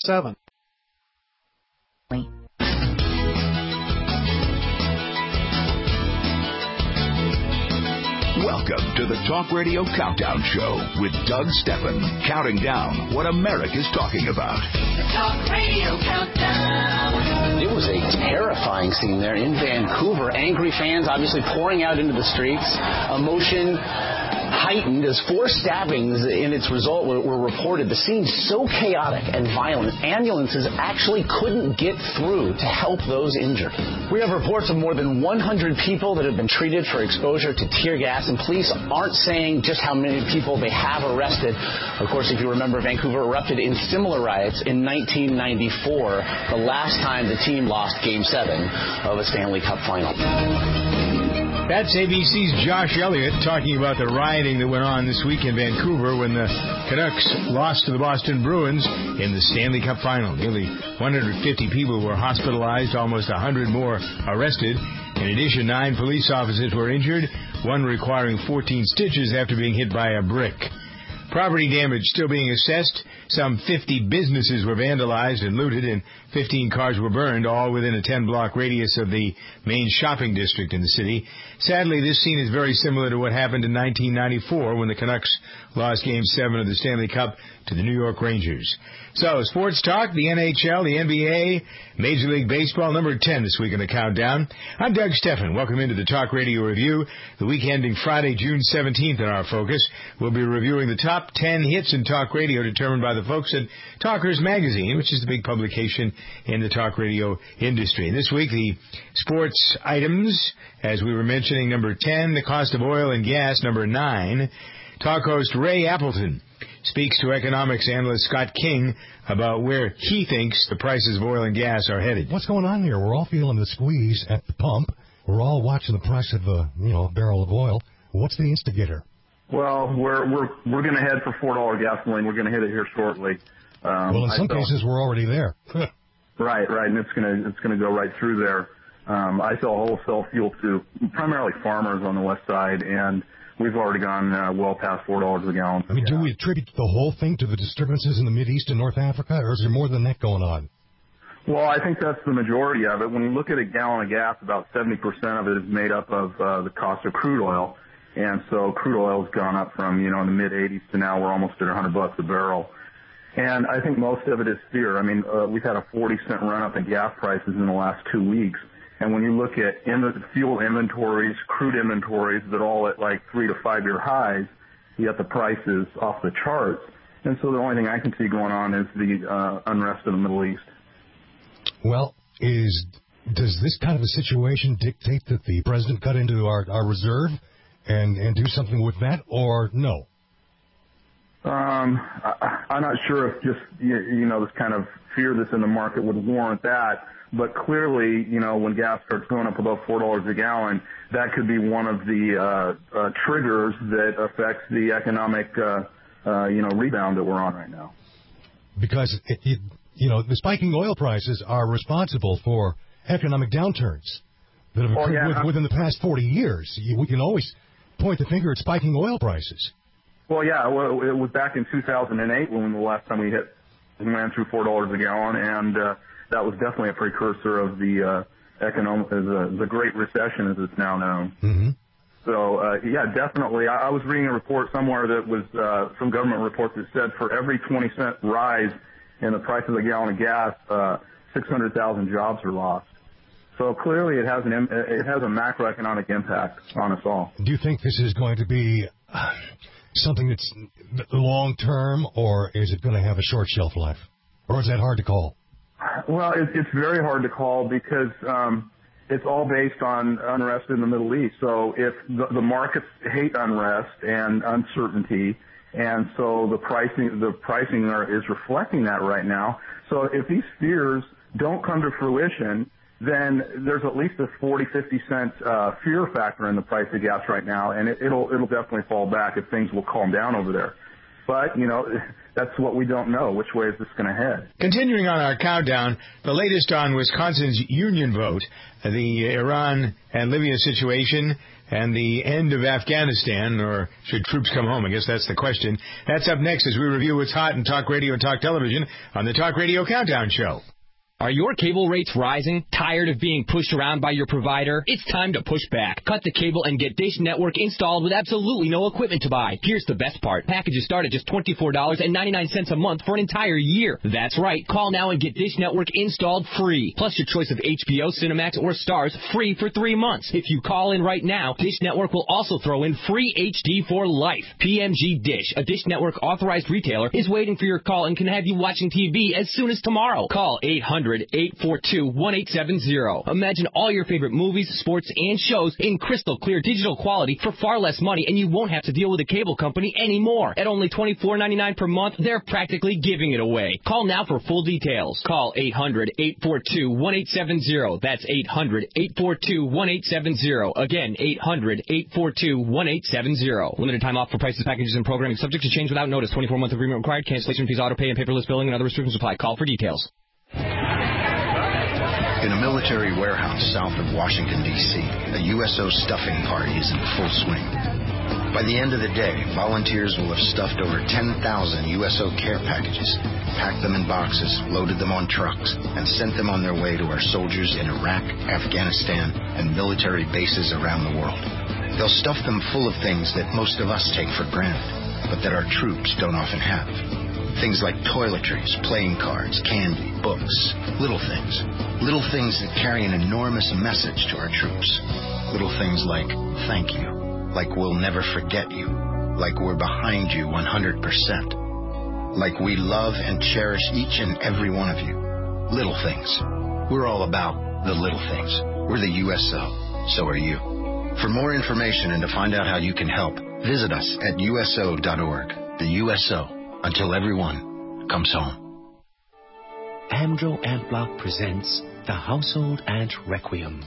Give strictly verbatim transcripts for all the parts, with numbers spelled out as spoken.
seven. Welcome to the Talk Radio Countdown Show with Doug Steffen, counting down what America's talking about. The Talk Radio Countdown. It was a terrifying scene there in Vancouver. Angry fans obviously pouring out into the streets. Emotion heightened as four stabbings in its result were, were reported. The scene so chaotic and violent, ambulances actually couldn't get through to help those injured. We have reports of more than one hundred people that have been treated for exposure to tear gas, and police aren't saying just how many people they have arrested. Of course, if you remember, Vancouver erupted in similar riots in nineteen ninety-four, the last time the team lost Game seven of a Stanley Cup final. That's A B C's Josh Elliott talking about the rioting that went on this week in Vancouver when the Canucks lost to the Boston Bruins in the Stanley Cup final. Nearly one hundred fifty people were hospitalized, almost one hundred more arrested. In addition, nine police officers were injured, one requiring fourteen stitches after being hit by a brick. Property damage still being assessed. Some fifty businesses were vandalized and looted, and fifteen cars were burned, all within a ten-block radius of the main shopping district in the city. Sadly, this scene is very similar to what happened in nineteen ninety-four when the Canucks lost Game seven of the Stanley Cup to the New York Rangers. So, sports talk, the N H L, the N B A, Major League Baseball, number ten this week in the countdown. I'm Doug Steffen. Welcome into the Talk Radio Review. The week ending Friday, June seventeenth in our focus. We'll be reviewing the top ten hits in talk radio determined by the folks at Talkers Magazine, which is the big publication in the talk radio industry. And this week, the sports items, as we were mentioning, number ten, the cost of oil and gas, number nine. Talk host Ray Appleton speaks to economics analyst Scott King about where he thinks the prices of oil and gas are headed. What's going on here? We're all feeling the squeeze at the pump. We're all watching the price of a, you know, a barrel of oil. What's the instigator? Well, we're we're we're going to head for four dollar gasoline. We're going to hit it here shortly. Um, well, in some felt, cases, we're already there. right, right, and it's going to it's going to go right through there. Um, I sell wholesale fuel to primarily farmers on the west side, and we've already gone uh, well past four dollars a gallon. I mean, do we attribute the whole thing to the disturbances in the Mideast and North Africa, or is there more than that going on? Well, I think that's the majority of it. When you look at a gallon of gas, about seventy percent of it is made up of uh, the cost of crude oil. And so crude oil has gone up from, you know, in the mid-eighties to now we're almost at one hundred bucks a barrel. And I think most of it is fear. I mean, uh, we've had a forty cent run-up in gas prices in the last two weeks. And when you look at in the fuel inventories, crude inventories that are all at like three to five-year highs, yet the price is off the charts. And so the only thing I can see going on is the uh, unrest in the Middle East. Well, is does this kind of a situation dictate that the president cut into our, our reserve and, and do something with that, or no? Um, I, I'm not sure if just, you, you know, this kind of fear that's in the market would warrant that. But clearly, you know, when gas starts going up above four dollars a gallon, that could be one of the uh, uh, triggers that affects the economic, uh, uh, you know, rebound that we're on right now. Because, it, it, you know, the spiking oil prices are responsible for economic downturns that have occurred oh, yeah. with, within the past forty years. You, we can always point the finger at spiking oil prices. Well, yeah, well, it was back in two thousand eight when the last time we hit, we ran through four dollars a gallon, and uh, that was definitely a precursor of the uh, economic, the, the Great Recession, as it's now known. Mm-hmm. So, uh, yeah, definitely. I, I was reading a report somewhere that was uh, some government report that said for every twenty cent rise in the price of a gallon of gas, uh, six hundred thousand jobs are lost. So clearly, it has an it has a macroeconomic impact on us all. Do you think this is going to be uh, something that's long term, or is it going to have a short shelf life, or is that hard to call? Well, it, it's very hard to call because um, it's all based on unrest in the Middle East. So if the, the markets hate unrest and uncertainty, and so the pricing the pricing are, is reflecting that right now. So if these fears don't come to fruition, then there's at least a forty, fifty cent uh, fear factor in the price of gas right now, and it, it'll it'll definitely fall back if things will calm down over there. But, you know, that's what we don't know. Which way is this going to head? Continuing on our countdown, the latest on Wisconsin's union vote, the Iran and Libya situation, and the end of Afghanistan, or should troops come home? I guess that's the question. That's up next as we review what's hot in talk radio and talk television on the Talk Radio Countdown Show. Are your cable rates rising? Tired of being pushed around by your provider? It's time to push back. Cut the cable and get Dish Network installed with absolutely no equipment to buy. Here's the best part. Packages start at just twenty-four dollars and ninety-nine cents a month for an entire year. That's right. Call now and get Dish Network installed free. Plus your choice of H B O, Cinemax, or Stars free for three months. If you call in right now, Dish Network will also throw in free H D for life. P M G Dish, a Dish Network authorized retailer, is waiting for your call and can have you watching T V as soon as tomorrow. Call eight hundred eight four two one eight seven zero. Imagine all your favorite movies, sports, and shows in crystal clear digital quality for far less money, and you won't have to deal with a cable company anymore. At only twenty-four ninety-nine per month, they're practically giving it away. Call now for full details. Call eight hundred eight four two one eight seven zero. That's eight hundred eight four two one eight seven zero. Again, eight hundred eight four two one eight seven zero. Limited time offer, prices, packages, and programming subject to change without notice. twenty-four month agreement required. Cancellation fees, auto pay, and paperless billing and other restrictions apply. Call for details. In a military warehouse south of Washington, D C, a U S O stuffing party is in full swing. By the end of the day, volunteers will have stuffed over ten thousand U S O care packages, packed them in boxes, loaded them on trucks, and sent them on their way to our soldiers in Iraq, Afghanistan, and military bases around the world. They'll stuff them full of things that most of us take for granted, but that our troops don't often have. Things like toiletries, playing cards, candy, books, little things. Little things that carry an enormous message to our troops. Little things like, thank you, like we'll never forget you, like we're behind you one hundred percent, like we love and cherish each and every one of you. Little things. We're all about the little things. We're the U S O. So are you. For more information and to find out how you can help, visit us at U S O dot org. The U S O. Until everyone comes home. Amdro Ant Block presents The Household Ant Requiem.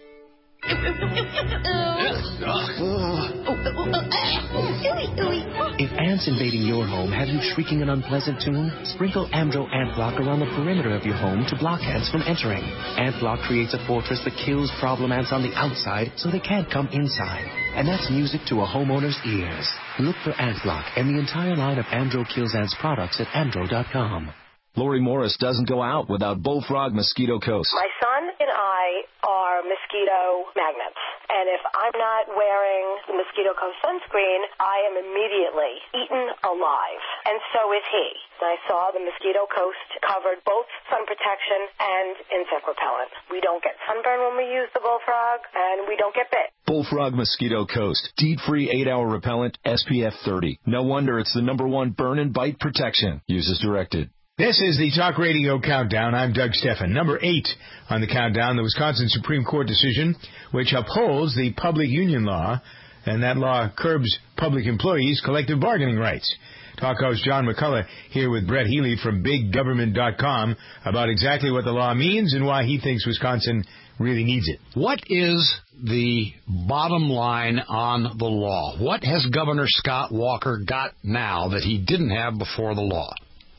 If ants invading your home have you shrieking an unpleasant tune, sprinkle Amdro Ant Block around the perimeter of your home to block ants from entering. Ant Block creates a fortress that kills problem ants on the outside so they can't come inside. And that's music to a homeowner's ears. Look for Ant Block and the entire line of Amdro Kills Ants products at amdro dot com. Lori Morris doesn't go out without Bullfrog Mosquito Coast. My son and I are mosquito magnets. And if I'm not wearing the Mosquito Coast sunscreen, I am immediately eaten alive. And so is he. And I saw the Mosquito Coast covered both sun protection and insect repellent. We don't get sunburn when we use the Bullfrog, and we don't get bit. Bullfrog Mosquito Coast. Deed-free eight hour repellent, S P F thirty. No wonder it's the number one burn and bite protection. Use as directed. This is the Talk Radio Countdown. I'm Doug Steffen. Number eight on the countdown, the Wisconsin Supreme Court decision, which upholds the public union law, and that law curbs public employees' collective bargaining rights. Talk host John McCullough here with Brett Healy from big government dot com about exactly what the law means and why he thinks Wisconsin really needs it. What is the bottom line on the law? What has Governor Scott Walker got now that he didn't have before the law?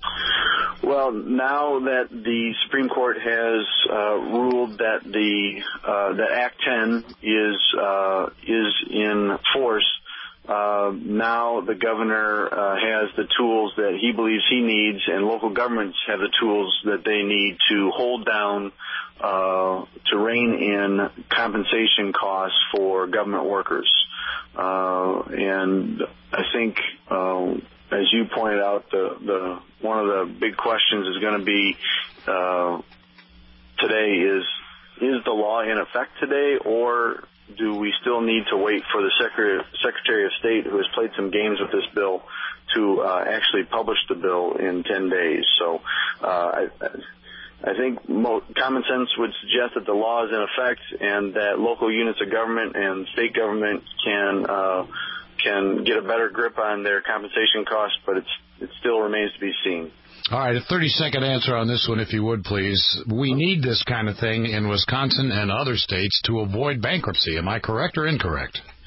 Well, now that the Supreme Court has uh, ruled that the uh, that Act ten is uh, is in force, uh, now the governor uh, has the tools that he believes he needs, and local governments have the tools that they need to hold down, uh, to rein in compensation costs for government workers. Uh, and I think, uh, as you pointed out, the the one of the big questions is going to be uh, today is, is the law in effect today, or do we still need to wait for the Secretary, Secretary of State, who has played some games with this bill, to uh, actually publish the bill in ten days? So uh, I, I think mo- common sense would suggest that the law is in effect and that local units of government and state government can uh, can get a better grip on their compensation costs, but it's it still remains to be seen. All right, a thirty-second answer on this one, if you would, please. We need this kind of thing in Wisconsin and other states to avoid bankruptcy. Am I correct or incorrect?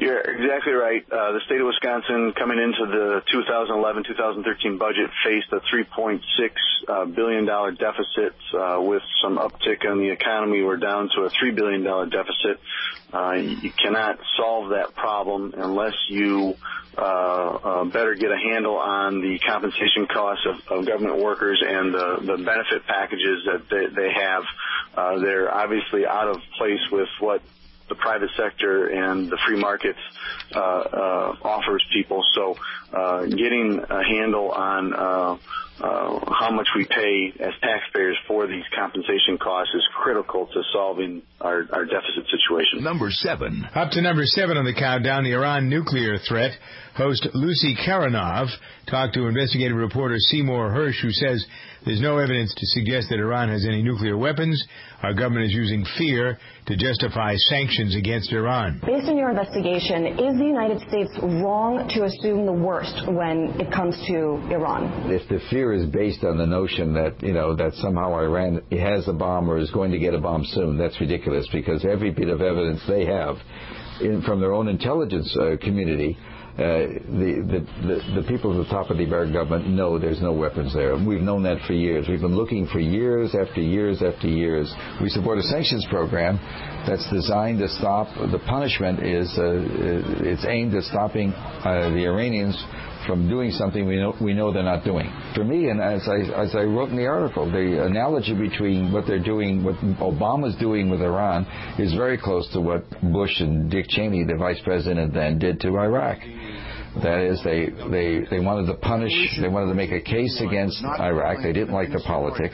You're exactly right. Uh, the state of Wisconsin, coming into the two thousand eleven two thousand thirteen budget, faced a three point six uh, billion dollars deficit. Uh, with some uptick in the economy, we're down to a three billion dollars deficit. Uh, you cannot solve that problem unless you uh, uh, better get a handle on the compensation costs of, of government workers and the, the benefit packages that they, they have. Uh, they're obviously out of place with what the private sector and the free markets uh, uh, offers people. So uh, getting a handle on uh, uh, how much we pay as taxpayers for these compensation costs is critical to solving our, our deficit situation. Number seven. Up to number seven on the countdown, the Iran nuclear threat. Host Lucy Karanov talked to investigative reporter Seymour Hirsch, who says there's no evidence to suggest that Iran has any nuclear weapons. Our government is using fear to justify sanctions against Iran. Based on your investigation, is the United States wrong to assume the worst when it comes to Iran? If the fear is based on the notion that, you know, that somehow Iran has a bomb or is going to get a bomb soon, that's ridiculous, because every bit of evidence they have in, from their own intelligence uh, community, Uh, the, the, the, the people at the top of the American government know there's no weapons there. And we've known that for years. We've been looking for years after years after years. We support a sanctions program that's designed to stop. The punishment is uh, it's aimed at stopping uh, the Iranians from doing something we know we know they're not doing. For me, and as I as I wrote in the article, the analogy between what they're doing, what Obama's doing with Iran, is very close to what Bush and Dick Cheney, the vice president then, did to Iraq. That is, they, they, they wanted to punish, they wanted to make a case against Iraq. They didn't like the politics.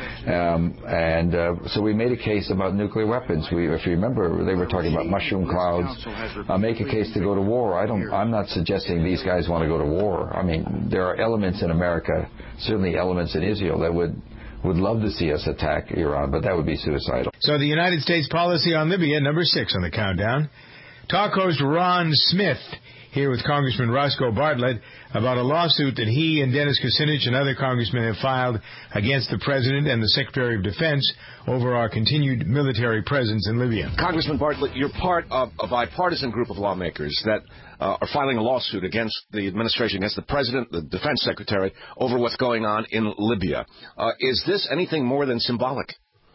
Um, and uh, so we made a case about nuclear weapons. We, if you remember, they were talking about mushroom clouds. Uh, make a case to go to war. I don't, I'm not suggesting these guys want to go to war. I mean, there are elements in America, certainly elements in Israel, that would would love to see us attack Iran, but that would be suicidal. So the United States policy on Libya, number six on the countdown. Talk host Ron Smith here with Congressman Roscoe Bartlett about a lawsuit that he and Dennis Kucinich and other congressmen have filed against the President and the Secretary of Defense over our continued military presence in Libya. Congressman Bartlett, you're part of a bipartisan group of lawmakers that uh, are filing a lawsuit against the administration, against the President, the Defense Secretary, over what's going on in Libya. Uh, is this anything more than symbolic?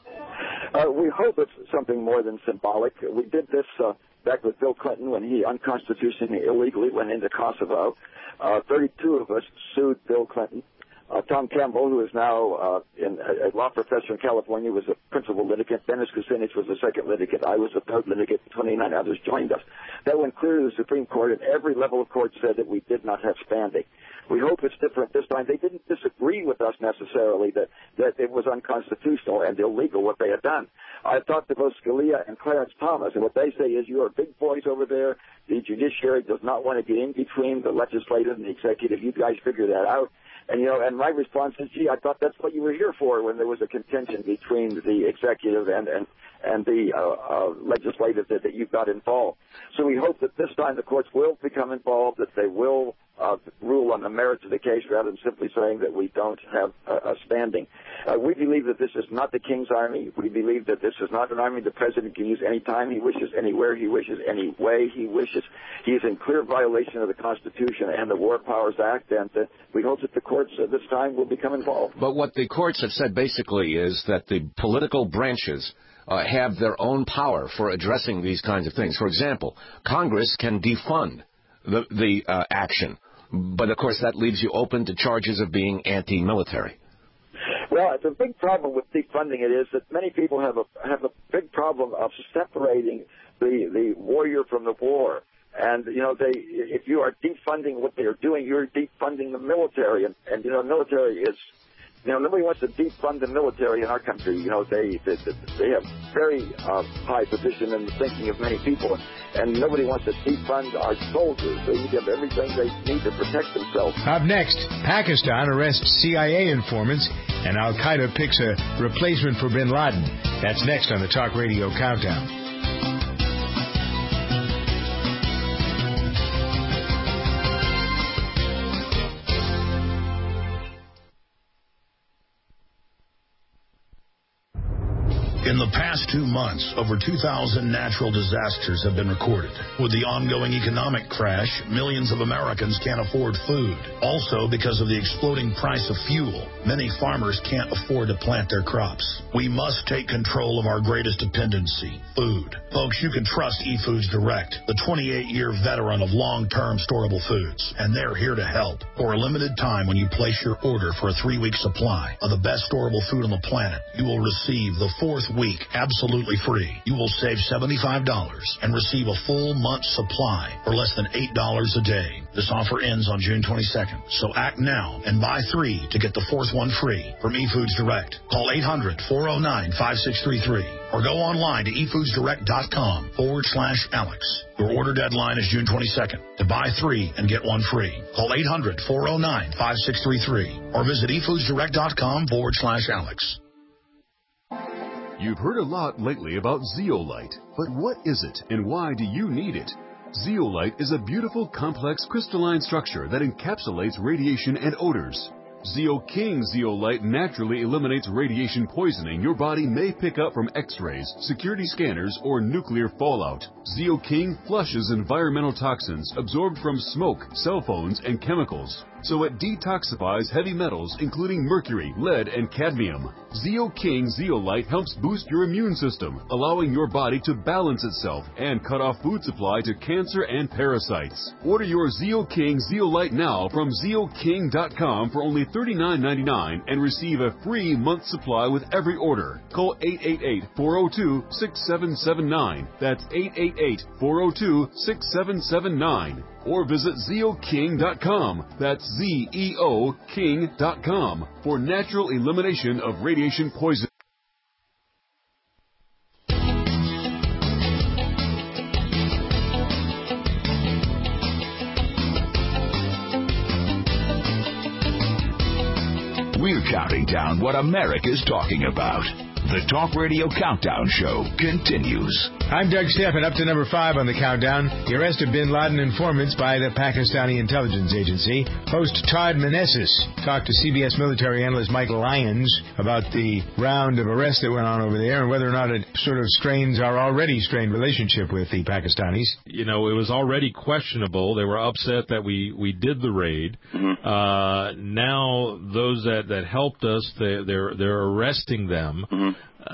Uh, we hope it's something more than symbolic. We did this uh, back with Bill Clinton when he unconstitutionally, illegally went into Kosovo. Uh, thirty-two of us sued Bill Clinton. Uh, Tom Campbell, who is now uh, in, a law professor in California, was a principal litigant. Dennis Kucinich was the second litigant. I was the third litigant. twenty-nine others joined us. That went clear to the Supreme Court, and every level of court said that we did not have standing. We hope it's different this time. They didn't disagree with us necessarily that, that it was unconstitutional and illegal what they had done. I talked to both Scalia and Clarence Thomas, and what they say is, you are big boys over there. The judiciary does not want to get in between the legislative and the executive. You guys figure that out. And, you know, and my response is, gee, I thought that's what you were here for when there was a contention between the executive and, and, and the uh, uh, legislative that, that you got involved. So we hope that this time the courts will become involved, that they will uh, rule on the merits of the case rather than simply saying that we don't have a, a standing. Uh, we believe that this is not the King's Army. We believe that this is not an army the President can use any time he wishes, anywhere he wishes, any way he wishes. He is in clear violation of the Constitution and the War Powers Act, and uh, we hope that the courts uh, this time will become involved. But what the courts have said basically is that the political branches uh, have their own power for addressing these kinds of things. For example, Congress can defund the, the uh, action, but of course that leaves you open to charges of being anti-military. Well, the big problem with defunding it is that many people have a have a big problem of separating the the warrior from the war. And, you know, they if you are defunding what they are doing, you're defunding the military. And, and you know, military is, you know, nobody wants to defund the military in our country. You know, they they, they have very uh, high position in the thinking of many people. And nobody wants to defund our soldiers. They give everything they need to protect themselves. Up next, Pakistan arrests C I A informants, and Al-Qaeda picks a replacement for bin Laden. That's next on the Talk Radio Countdown. In the past two months, over two thousand natural disasters have been recorded. With the ongoing economic crash, millions of Americans can't afford food. Also, because of the exploding price of fuel, many farmers can't afford to plant their crops. We must take control of our greatest dependency, food. Folks, you can trust eFoods Direct, the twenty-eight-year veteran of long-term storable foods, and they're here to help. For a limited time, when you place your order for a three-week supply of the best storable food on the planet, you will receive the fourth week absolutely free. You will save seventy-five dollars and receive a full month's supply for less than eight dollars a day. This offer ends on June twenty-second, so act now and buy three to get the fourth one free from eFoods Direct. Call eight hundred, four oh nine, five six three three or go online to efoodsdirect.com forward slash Alex. Your order deadline is June twenty-second. To buy three and get one free, call eight hundred, four oh nine, five six three three or visit efoodsdirect.com forward slash Alex. You've heard a lot lately about Zeolite, but what is it and why do you need it? Zeolite is a beautiful, complex crystalline structure that encapsulates radiation and odors. ZeoKing Zeolite naturally eliminates radiation poisoning your body may pick up from X-rays, security scanners, or nuclear fallout. ZeoKing flushes environmental toxins absorbed from smoke, cell phones, and chemicals, so it detoxifies heavy metals including mercury, lead, and cadmium. ZeoKing Zeolite helps boost your immune system, allowing your body to balance itself and cut off food supply to cancer and parasites. Order your ZeoKing Zeolite now from zeoking dot com for only thirty-nine ninety-nine and receive a free month supply with every order. Call eight eight eight, four oh two, six seven seven nine. That's eight eight eight, four oh two, six seven seven nine. Or visit zeoking dot com. That's Z E O King dot com for natural elimination of radiation poison. We're counting down what America's talking about. The Talk Radio Countdown Show continues. I'm Doug Stephan. Up to number five on the countdown. The arrest of bin Laden informants by the Pakistani intelligence agency. Host Todd Meneses talked to C B S military analyst Michael Lyons about the round of arrests that went on over there and whether or not it sort of strains our already strained relationship with the Pakistanis. You know, it was already questionable. They were upset that we, we did the raid. Mm-hmm. Uh, now those that, that helped us, they, they're they're arresting them. Mm-hmm.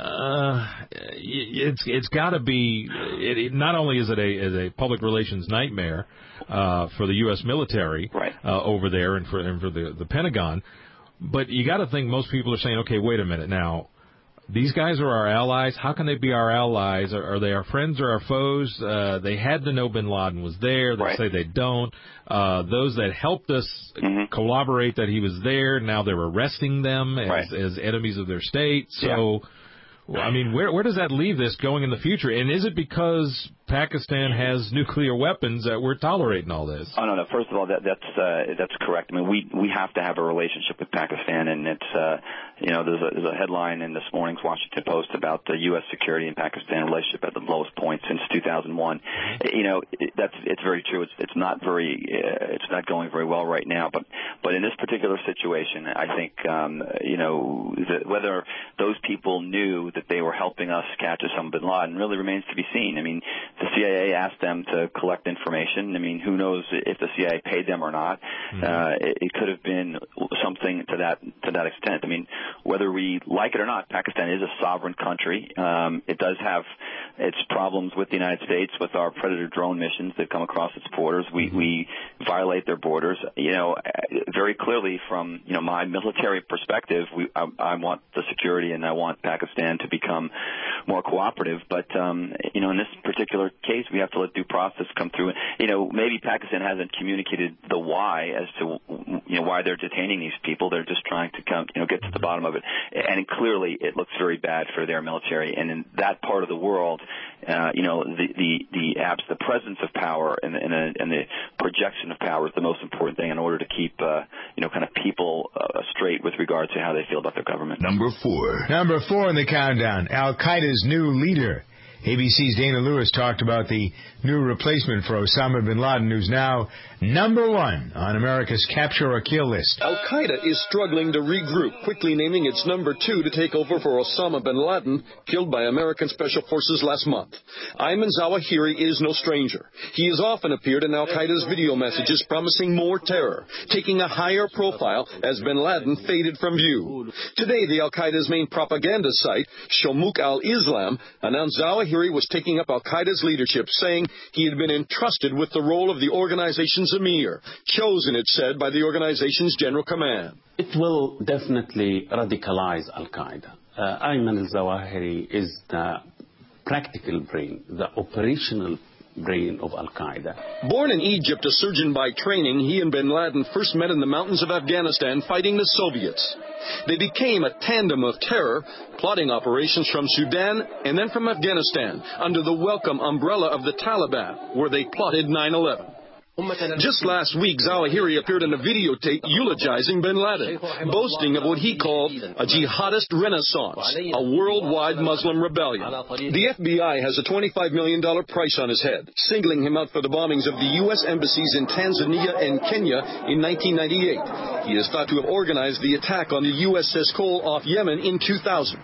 Uh, it's it's got to be. It, it, not only is it a, is a public relations nightmare uh, for the U S military right. uh, over there and for and for the the Pentagon, but you got to think most people are saying, okay, wait a minute now. These guys are our allies. How can they be our allies? Are, are they our friends or our foes? Uh, they had to know bin Laden was there. They right. say they don't. Uh, those that helped us mm-hmm. collaborate that he was there, now they're arresting them as, right. as enemies of their state. So, yeah. I mean, where where does that leave this going in the future? And is it because Pakistan has nuclear weapons that we're tolerating all this? Oh, no, no. First of all, that, that's uh, that's correct. I mean, we we have to have a relationship with Pakistan, and it's, uh, you know, there's a, there's a headline in this morning's Washington Post about the U S security and Pakistan relationship at the lowest point since two thousand one. Mm-hmm. You know, it, that's it's very true. It's it's not very uh, it's not going very well right now. But but in this particular situation, I think um, you know the, whether those people knew that they were helping us catch Osama bin Laden really remains to be seen. I mean, the C I A asked them to collect information. I mean, who knows if the C I A paid them or not? Mm-hmm. Uh, it, it could have been something to that to that extent. I mean, whether we like it or not, Pakistan is a sovereign country. Um, it does have its problems with the United States, with our Predator drone missions that come across its borders. We we violate their borders. You know, very clearly from you know my military perspective, we I, I want the security and I want Pakistan to become more cooperative. But um, you know, in this particular case, we have to let due process come through. You know, maybe Pakistan hasn't communicated the why as to you know why they're detaining these people. They're just trying to come, you know, get to the bottom of it. And clearly, it looks very bad for their military. And in that part of the world, uh, you know, the the the abs, the presence of power and the, and, the, and the projection of power is the most important thing in order to keep uh, you know kind of people uh, straight with regard to how they feel about their government. Number four. Number four in the countdown. Al Qaeda's new leader. A B C's Dana Lewis talked about the new replacement for Osama bin Laden, who's now number one on America's capture or kill list. Al-Qaeda is struggling to regroup, quickly naming its number two to take over for Osama bin Laden, killed by American Special Forces last month. Ayman Zawahiri is no stranger. He has often appeared in Al-Qaeda's video messages promising more terror, taking a higher profile as bin Laden faded from view. Today, the Al-Qaeda's main propaganda site, Shomouk al-Islam, announced Zawahiri was taking up Al-Qaeda's leadership, saying he had been entrusted with the role of the organization's emir, chosen, it said, by the organization's general command. It will definitely radicalize Al-Qaeda. Uh, Ayman al-Zawahiri is the practical brain, the operational brain of Al-Qaeda. Born in Egypt, a surgeon by training, he and bin Laden first met in the mountains of Afghanistan fighting the Soviets. They became a tandem of terror, plotting operations from Sudan and then from Afghanistan under the welcome umbrella of the Taliban, where they plotted nine eleven. Just last week, Zawahiri appeared in a videotape eulogizing bin Laden, boasting of what he called a jihadist renaissance, a worldwide Muslim rebellion. The F B I has a twenty-five million dollars price on his head, singling him out for the bombings of the U S embassies in Tanzania and Kenya in nineteen ninety-eight. He is thought to have organized the attack on the U S S Cole off Yemen in two thousand.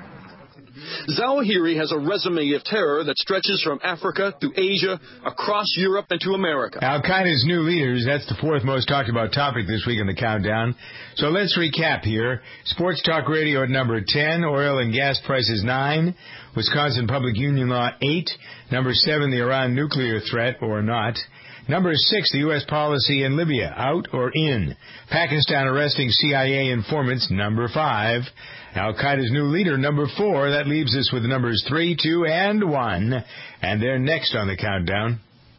Zawahiri has a resume of terror that stretches from Africa to Asia, across Europe, and to America. Al-Qaeda's new leaders, that's the fourth most talked about topic this week in the countdown. So let's recap here. Sports Talk Radio at number ten, oil and gas prices nine, Wisconsin Public Union Law eight, number seven, the Iran nuclear threat or not. Number six, the U S policy in Libya, out or in. Pakistan arresting C I A informants, number five. Al-Qaeda's new leader, number four. That leaves us with the numbers three, two, and one. And they're next on the countdown.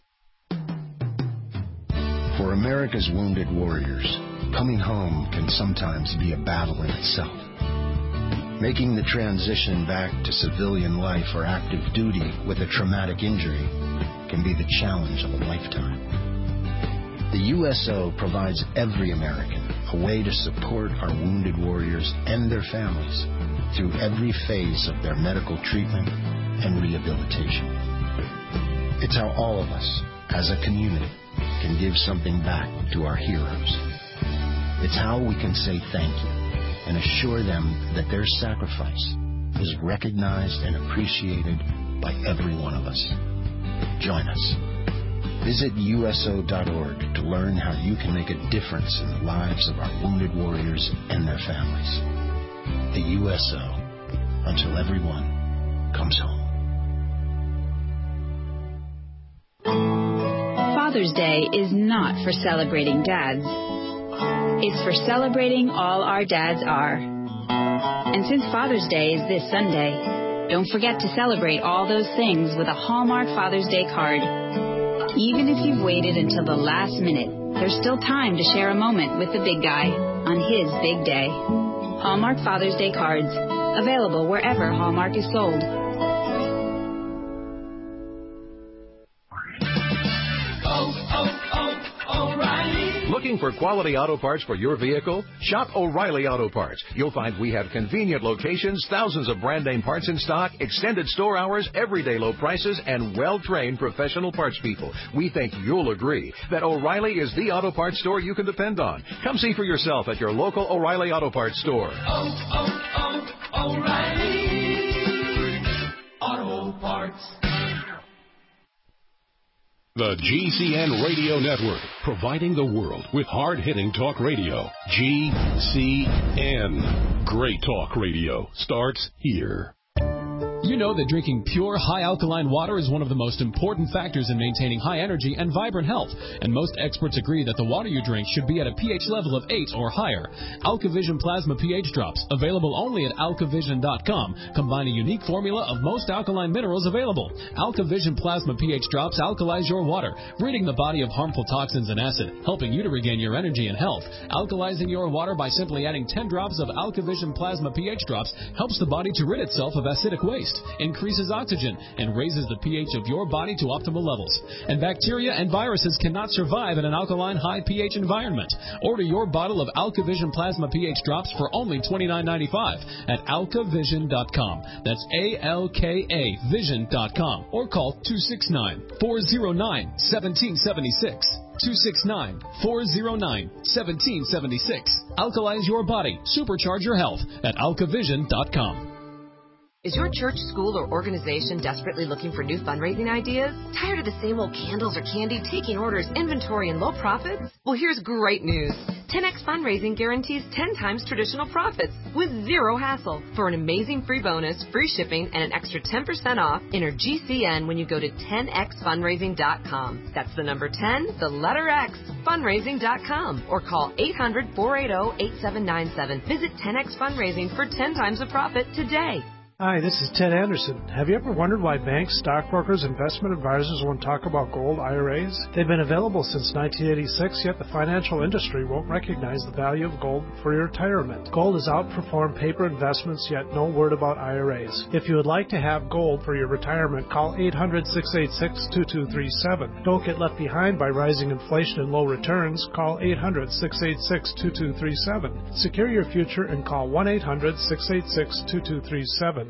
For America's wounded warriors, coming home can sometimes be a battle in itself. Making the transition back to civilian life or active duty with a traumatic injury can be the challenge of a lifetime. The U S O provides every American a way to support our wounded warriors and their families through every phase of their medical treatment and rehabilitation. It's how all of us, as a community, can give something back to our heroes. It's how we can say thank you and assure them that their sacrifice is recognized and appreciated by every one of us. Join us. Visit U S O dot org to learn how you can make a difference in the lives of our wounded warriors and their families. The U S O, until everyone comes home. Father's Day is not for celebrating dads. It's for celebrating all our dads are. And since Father's Day is this Sunday, don't forget to celebrate all those things with a Hallmark Father's Day card. Even if you've waited until the last minute, there's still time to share a moment with the big guy on his big day. Hallmark Father's Day cards, available wherever Hallmark is sold. Looking for quality auto parts for your vehicle? Shop O'Reilly Auto Parts. You'll find we have convenient locations, thousands of brand name parts in stock, extended store hours, everyday low prices, and well-trained professional parts people. We think you'll agree that O'Reilly is the auto parts store you can depend on. Come see for yourself at your local O'Reilly Auto Parts store. Oh, oh, oh, O'Reilly Auto Parts. The G C N Radio Network, providing the world with hard-hitting talk radio. G C N. Great talk radio starts here. You know that drinking pure, high-alkaline water is one of the most important factors in maintaining high energy and vibrant health, and most experts agree that the water you drink should be at a pH level of eight or higher. AlkaVision Plasma pH Drops, available only at alkavision dot com, combine a unique formula of most alkaline minerals available. AlkaVision Plasma pH Drops alkalize your water, ridding the body of harmful toxins and acid, helping you to regain your energy and health. Alkalizing your water by simply adding ten drops of AlkaVision Plasma pH Drops helps the body to rid itself of acidic waste. boost, increases oxygen, and raises the pH of your body to optimal levels. And bacteria and viruses cannot survive in an alkaline high pH environment. Order your bottle of AlkaVision Plasma pH drops for only twenty-nine ninety-five at alka vision dot com. That's A L K A vision dot com. Or call two six nine, four zero nine, one seven seven six. two six nine, four zero nine, one seven seven six. Alkalize your body. Supercharge your health at alka vision dot com. Is your church, school, or organization desperately looking for new fundraising ideas? Tired of the same old candles or candy, taking orders, inventory, and low profits? Well, here's great news. ten X Fundraising guarantees ten times traditional profits with zero hassle. For an amazing free bonus, free shipping, and an extra ten percent off, enter G C N when you go to ten x fundraising dot com. That's the number ten, the letter X, fundraising dot com. Or call eight hundred, four eight zero, eight seven nine seven. Visit ten X Fundraising for ten times the profit today. Hi, this is Ted Anderson. Have you ever wondered why banks, stockbrokers, investment advisors won't talk about gold I R As? They've been available since nineteen eighty-six, yet the financial industry won't recognize the value of gold for your retirement. Gold has outperformed paper investments, yet no word about I R As. If you would like to have gold for your retirement, call eight hundred, six eight six, two two three seven. Don't get left behind by rising inflation and low returns. Call eight hundred, six eight six, two two three seven. Secure your future and call one eight hundred, six eight six, two two three seven.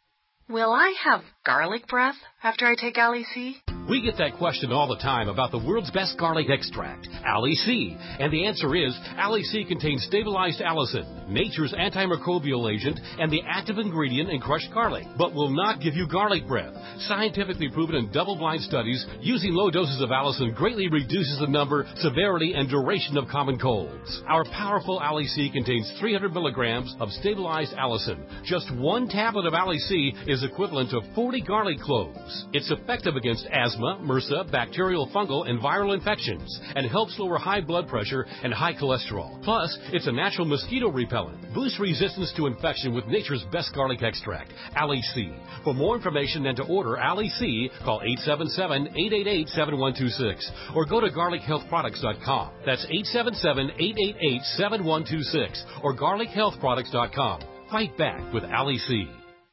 Will I have garlic breath after I take Ali C? We get that question all the time about the world's best garlic extract, Ali C. And the answer is, Ali C contains stabilized allicin, nature's antimicrobial agent, and the active ingredient in crushed garlic, but will not give you garlic breath. Scientifically proven in double-blind studies, using low doses of allicin greatly reduces the number, severity, and duration of common colds. Our powerful Ali C contains three hundred milligrams of stabilized allicin. Just one tablet of Ali C is equivalent to forty garlic cloves. It's effective against asthma, MRSA, bacterial, fungal, and viral infections, and helps lower high blood pressure and high cholesterol. Plus, it's a natural mosquito repellent. Boosts resistance to infection with nature's best garlic extract, Ali C. For more information and to order Ali C, call eight seven seven, eight eight eight, seven one two six or go to garlic health products dot com. That's eight seven seven, eight eight eight, seven one two six or garlic health products dot com. Fight back with Ali C.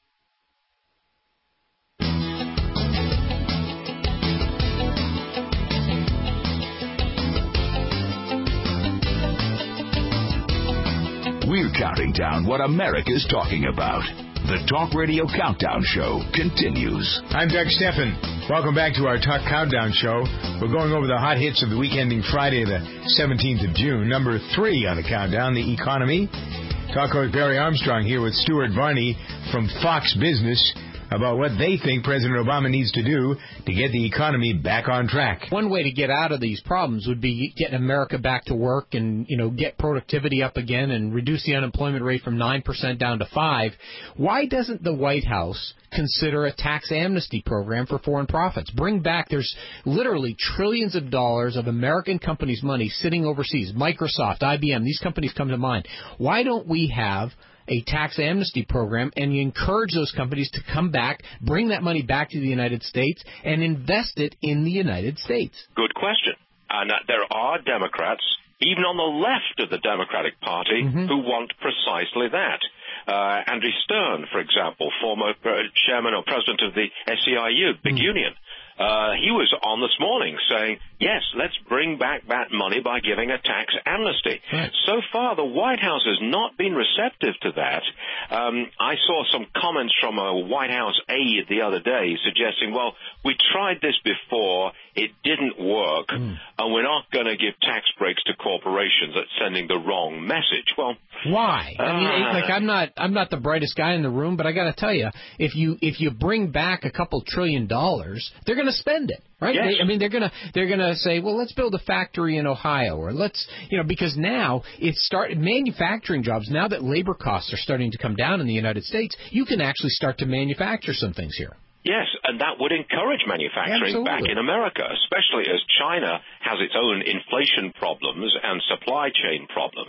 We're counting down what America's talking about. The Talk Radio Countdown Show continues. I'm Doug Steffen. Welcome back to our Talk Countdown Show. We're going over the hot hits of the week ending Friday, the seventeenth of June. Number three on the countdown, the economy. Talk with Barry Armstrong here with Stuart Varney from Fox Business about what they think President Obama needs to do to get the economy back on track. One way to get out of these problems would be getting America back to work and, you know, get productivity up again and reduce the unemployment rate from nine percent down to five. Why doesn't the White House consider a tax amnesty program for foreign profits? Bring back, there's literally trillions of dollars of American companies' money sitting overseas. Microsoft, I B M, these companies come to mind. Why don't we have a tax amnesty program and you encourage those companies to come back, bring that money back to the United States, and invest it in the United States? Good question. And uh, there are Democrats, even on the left of the Democratic Party, mm-hmm. who want precisely that. Uh, Andy Stern, for example, former uh, chairman or president of the S E I U, big mm-hmm. union, uh, he was on this morning saying, yes, let's bring back that money by giving a tax amnesty. Right. So far, the White House has not been receptive to that. Um, I saw some comments from a White House aide the other day suggesting, well, we tried this before, it didn't work, mm. and we're not going to give tax breaks to corporations. That's sending the wrong message. Well, why? Uh, I mean, like I'm not, I'm not the brightest guy in the room, but I got to tell you, if you if you bring back a couple trillion dollars, they're going to spend it. Right? Yes. They, I mean, they're gonna they're gonna say, well, let's build a factory in Ohio, or let's, you know, because now it's start manufacturing jobs. Now that labor costs are starting to come down in the United States, you can actually start to manufacture some things here. Yes, and that would encourage manufacturing Absolutely. back in America, especially as China has its own inflation problems and supply chain problems.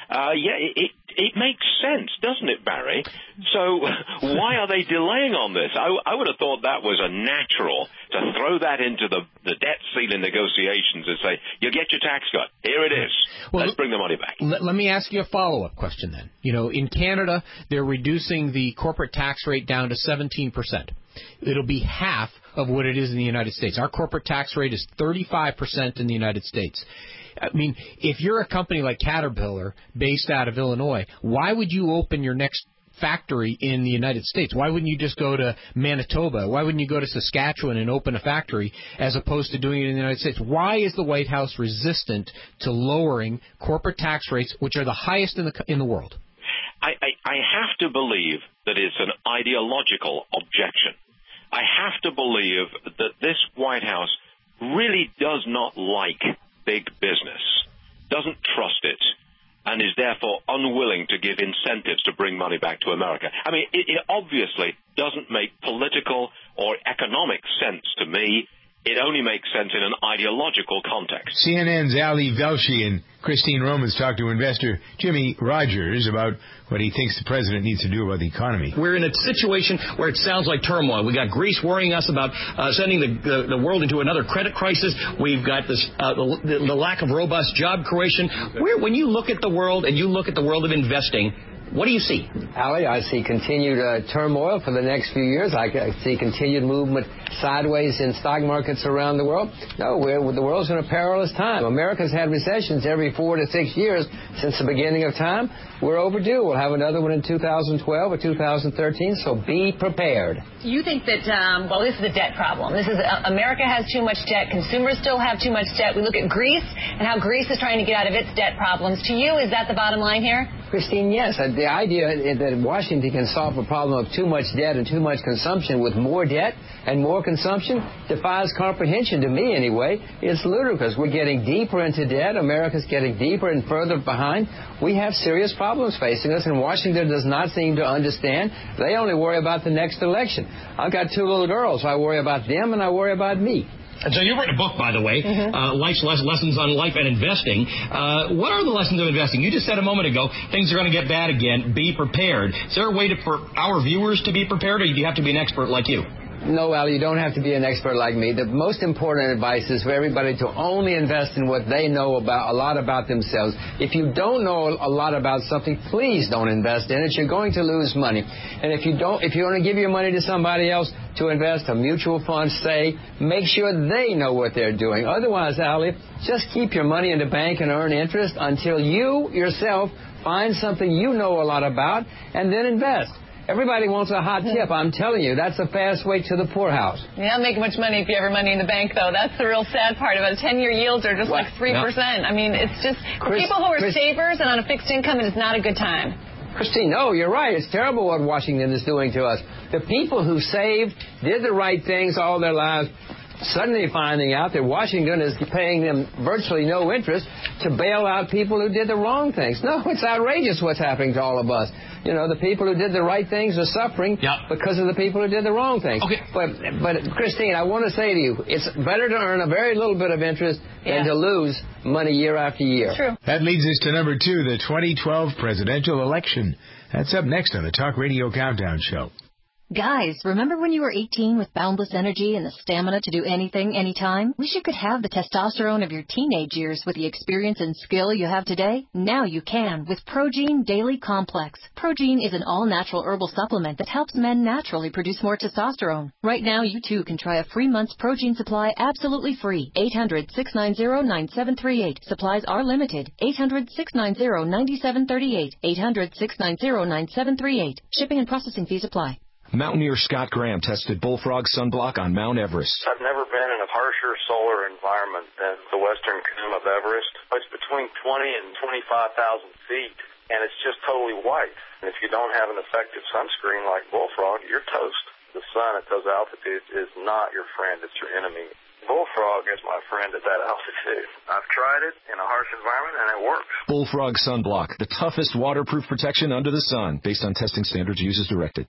Uh, yeah, it, it, it makes sense, doesn't it, Barry? So why are they delaying on this? I, I would have thought that was a natural, to throw that into the, the debt ceiling negotiations and say, you get your tax cut. Here it is. Well, Let's bring the money back. Let, let me ask you a follow-up question then. You know, in Canada, they're reducing the corporate tax rate down to seventeen percent. It'll be half of what it is in the United States. Our corporate tax rate is thirty-five percent in the United States. I mean, if you're a company like Caterpillar based out of Illinois, why would you open your next factory in the United States? Why wouldn't you just go to Manitoba? Why wouldn't you go to Saskatchewan and open a factory as opposed to doing it in the United States? Why is the White House resistant to lowering corporate tax rates, which are the highest in the in the world? I, I, I have to believe that it's an ideological objection. I have to believe that this White House really does not like big business, doesn't trust it, and is therefore unwilling to give incentives to bring money back to America. I mean, it, it obviously doesn't make political or economic sense to me. It only makes sense in an ideological context. C N N's Ali Velshi and Christine Romans talked to investor Jimmy Rogers about what he thinks the president needs to do about the economy. We're in a situation where it sounds like turmoil. We got Greece worrying us about uh, sending the, the, the world into another credit crisis. We've got this uh, the, the lack of robust job creation. Where, when you look at the world and you look at the world of investing, what do you see? Ali, I see continued uh, turmoil for the next few years. I, I see continued movement sideways in stock markets around the world. No, we're, the world's in a perilous time. America's had recessions every four to six years since the beginning of time. We're overdue. We'll have another one in two thousand twelve or two thousand thirteen, so be prepared. Do you think that, um, well, this is a debt problem. This is uh, America has too much debt. Consumers still have too much debt. We look at Greece and how Greece is trying to get out of its debt problems. To you, is that the bottom line here? Christine, yes. The idea that Washington can solve a problem of too much debt and too much consumption with more debt and more consumption defies comprehension to me anyway. It's ludicrous. We're getting deeper into debt. America's getting deeper and further behind. We have serious problems facing us, and Washington does not seem to understand. They only worry about the next election. I've got two little girls. I worry about them, and I worry about me. And so you've written a book, by the way, mm-hmm. uh, Life's Lessons on Life and Investing. Uh, what are the lessons of investing? You just said a moment ago, things are going to get bad again. Be prepared. Is there a way to, for our viewers to be prepared, or do you have to be an expert like you? No, Al, you don't have to be an expert like me. The most important advice is for everybody to only invest in what they know about, a lot about themselves. If you don't know a lot about something, please don't invest in it. You're going to lose money. And if you don't, if you want to give your money to somebody else to invest, a mutual fund, say, make sure they know what they're doing. Otherwise, Ali, just keep your money in the bank and earn interest until you yourself find something you know a lot about and then invest. Everybody wants a hot tip. I'm telling you, that's a fast way to the poorhouse. You don't make much money if you have your money in the bank, though. That's the real sad part about it. ten-year yields are just what? like three percent. No. I mean, it's just, for Chris, people who are Chris, savers and on a fixed income, it is not a good time. Christine, no, you're right. It's terrible what Washington is doing to us. The people who saved, did the right things all their lives, suddenly finding out that Washington is paying them virtually no interest to bail out people who did the wrong things. No, it's outrageous what's happening to all of us. You know, the people who did the right things are suffering yep. because of the people who did the wrong things. Okay. But, but Christine, I want to say to you, it's better to earn a very little bit of interest yeah. than to lose money year after year. True. That leads us to number two, the twenty twelve presidential election. That's up next on the Talk Radio Countdown Show. Guys, remember when you were eighteen with boundless energy and the stamina to do anything, anytime? Wish you could have the testosterone of your teenage years with the experience and skill you have today? Now you can with Progene Daily Complex. Progene is an all-natural herbal supplement that helps men naturally produce more testosterone. Right now, you too can try a free month's Progene supply absolutely free. eight hundred, six nine zero, nine seven three eight. Supplies are limited. eight hundred, six nine zero, nine seven three eight. eight hundred, six nine zero, nine seven three eight. Shipping and processing fees apply. Mountaineer Scott Graham tested Bullfrog sunblock on Mount Everest. I've never been in a harsher solar environment than the western cone of Everest. It's between twenty and twenty-five thousand feet, and it's just totally white. And if you don't have an effective sunscreen like Bullfrog, you're toast. The sun at those altitudes is not your friend, it's your enemy. Bullfrog is my friend at that altitude. I've tried it in a harsh environment, and it works. Bullfrog sunblock, the toughest waterproof protection under the sun, based on testing standards, used as directed.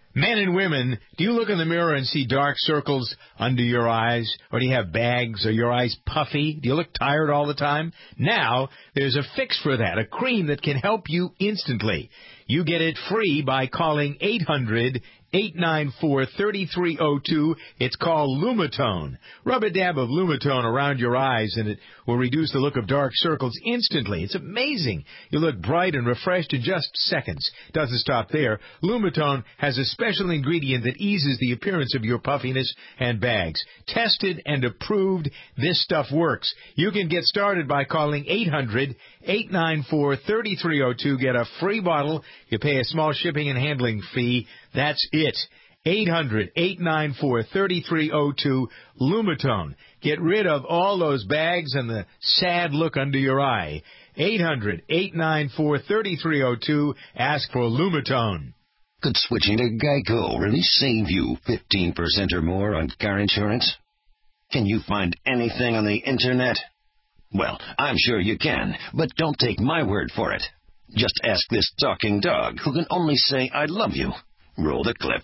Men and women, do you look in the mirror and see dark circles under your eyes? Or do you have bags? Are your eyes puffy? Do you look tired all the time? Now, there's a fix for that, a cream that can help you instantly. You get it free by calling eight hundred, eight nine four, three three zero two. It's called Lumitone. Rub a dab of Lumitone around your eyes, and it will reduce the look of dark circles instantly. It's amazing. You look bright and refreshed in just seconds. Doesn't stop there. Lumitone has a special ingredient that eases the appearance of your puffiness and bags. Tested and approved, this stuff works. You can get started by calling eight hundred, eight nine four, three three zero two. Get a free bottle. You pay a small shipping and handling fee. That's it. eight hundred, eight nine four, three three zero two. Lumitone. Get rid of all those bags and the sad look under your eye. eight hundred, eight nine four, three three zero two. Ask for Lumitone. Could switching to Geico really save you fifteen percent or more on car insurance? Can you find anything on the Internet? Well, I'm sure you can, but don't take my word for it. Just ask this talking dog who can only say, I love you. Roll the clip.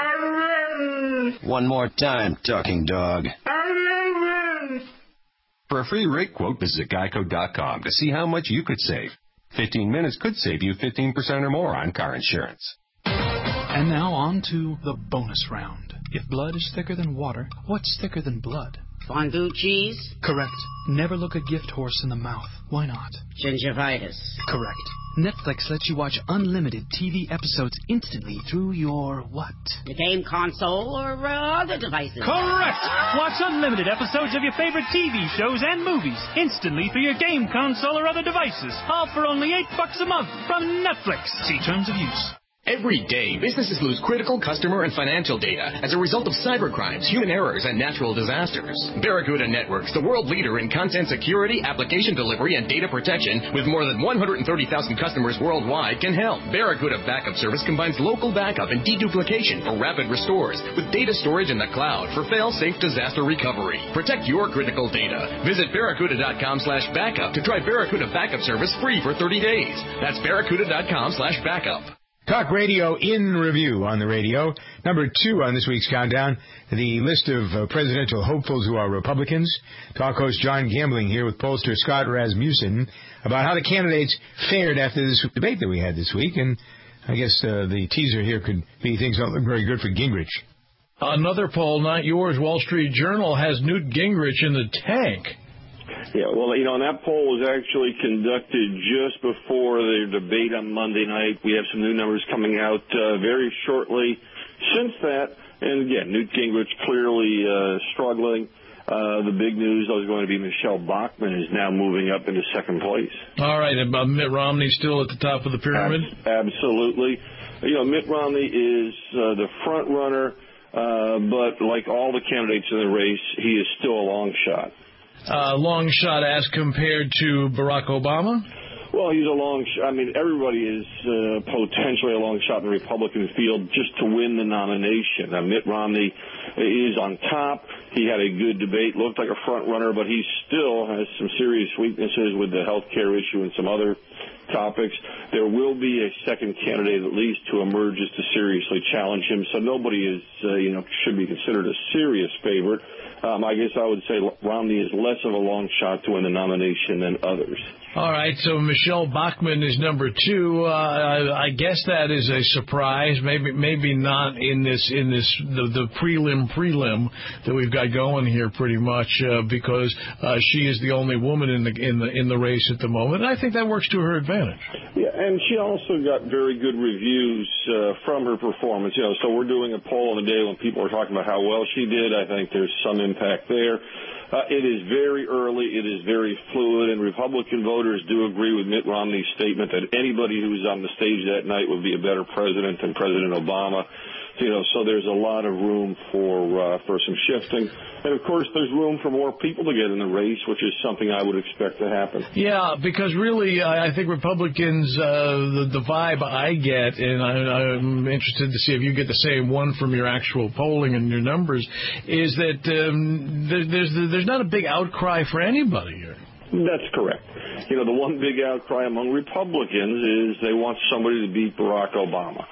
One more time, talking dog. For a free rate quote, visit geico dot com to see how much you could save. fifteen minutes could save you fifteen percent or more on car insurance. And now on to the bonus round. If blood is thicker than water, what's thicker than blood? Fondue cheese? Correct. Never look a gift horse in the mouth. Why not? Gingivitis. Correct. Netflix lets you watch unlimited T V episodes instantly through your what? The game console or uh, other devices. Correct! Watch unlimited episodes of your favorite T V shows and movies instantly through your game console or other devices. All for only eight bucks a month from Netflix. See terms of use. Every day, businesses lose critical customer and financial data as a result of cybercrimes, human errors, and natural disasters. Barracuda Networks, the world leader in content security, application delivery, and data protection, with more than one hundred thirty thousand customers worldwide, can help. Barracuda Backup Service combines local backup and deduplication for rapid restores with data storage in the cloud for fail-safe disaster recovery. Protect your critical data. Visit barracuda dot com slash backup to try Barracuda Backup Service free for thirty days. That's barracuda dot com slash backup. Talk Radio in review on the radio. Number two on this week's countdown, the list of uh, presidential hopefuls who are Republicans. Talk host John Gambling here with pollster Scott Rasmussen about how the candidates fared after this debate that we had this week. And I guess uh, the teaser here could be things don't look very good for Gingrich. Another poll, not yours, Wall Street Journal, has Newt Gingrich in the tank. Yeah, well, you know, and that poll was actually conducted just before the debate on Monday night. We have some new numbers coming out uh, very shortly since that. And again, Newt Gingrich clearly uh, struggling. Uh, the big news is going to be Michelle Bachmann is now moving up into second place. All right, and uh, Mitt Romney still at the top of the pyramid? Ab- absolutely. You know, Mitt Romney is uh, the front runner, uh, but like all the candidates in the race, he is still a long shot. Uh, long shot as compared to Barack Obama? Well, he's a long shot. I mean, everybody is uh, potentially a long shot in the Republican field just to win the nomination. Now, Mitt Romney is on top. He had a good debate, looked like a front runner, but he still has some serious weaknesses with the health care issue and some other topics. There will be a second candidate at least to emerge just to seriously challenge him. So nobody is, uh, you know, should be considered a serious favorite. Um, I guess I would say Romney is less of a long shot to win the nomination than others. All right, so Michelle Bachmann is number two. Uh, I, I guess that is a surprise. Maybe, maybe not in this in this the, the prelim prelim that we've got going here, pretty much, uh, because uh, she is the only woman in the in the in the race at the moment. And I think that works to her advantage. Yeah, and she also got very good reviews uh, from her performance. You know, so we're doing a poll on the day when people are talking about how well she did. I think there's some impact there. Uh, it is very early. It is very fluid, and Republican voters do agree with Mitt Romney's statement that anybody who was on the stage that night would be a better president than President Obama. You know, so there's a lot of room for uh, for some shifting. And, of course, there's room for more people to get in the race, which is something I would expect to happen. Yeah, because really I, I think Republicans, uh, the, the vibe I get, and I, I'm interested to see if you get the same one from your actual polling and your numbers, is that um, there, there's there's not a big outcry for anybody here. That's correct. You know, the one big outcry among Republicans is they want somebody to beat Barack Obama.